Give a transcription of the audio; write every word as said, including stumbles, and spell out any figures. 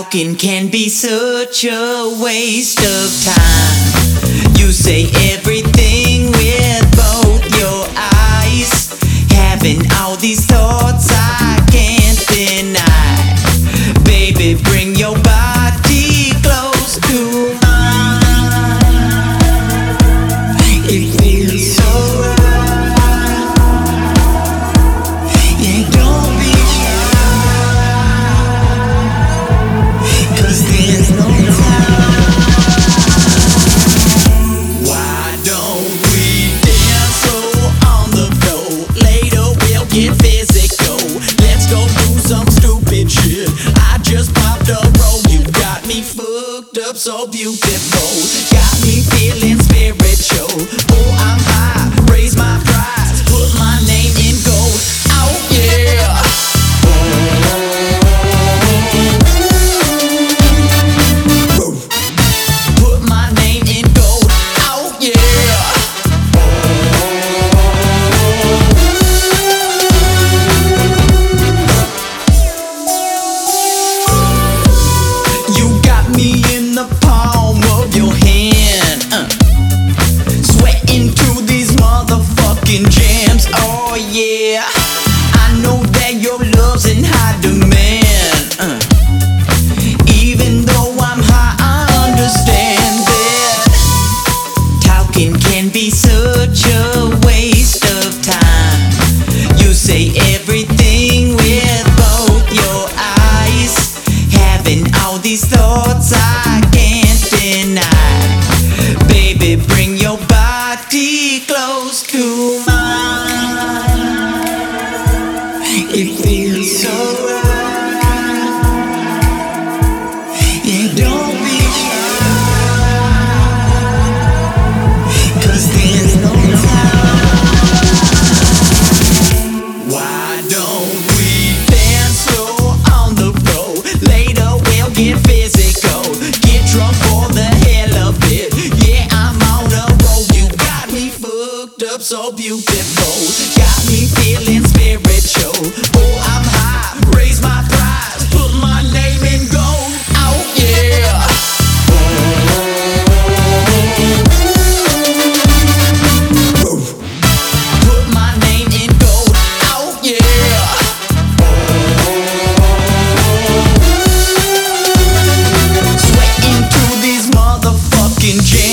Talking can be such a waste of time. You say everything with both your eyes, having all these thoughts I can't deny. Baby, bring your body close to mine. It feels so right. Yeah, don't be shy, 'cause there's no time. Why don't we dance slow on the floor? Later we'll get physical. Let's go do some stupid shit. I just popped a roll. You got me fucked up so beautiful. Got me feeling spiritual. Oh, I'm high, raise my prize, put my name in gold. Oh yeah. Put my name in gold. Oh yeah. You got me in the palm of your hand, uh. sweating to these motherfucking jams. Oh yeah, I know that your love's in high demand, uh. even though I'm high, I understand that talking can be such a waste of time. You say everything with both your eyes, having all these thoughts I can't deny. Baby, bring your body close to mine. It feels so right. Yeah, don't be shy, 'cause there's no time. Why don't we dance slow on the floor? Later we'll get physical. Get drunk for the hell of it. Yeah, I'm on a roll. You got me fucked up so beautiful. Got me feeling spiritual. Oh, I'm high, raise my prize, put my name in gold. Oh yeah. Put my name in gold. Oh yeah. Sweating to these motherfucking jams.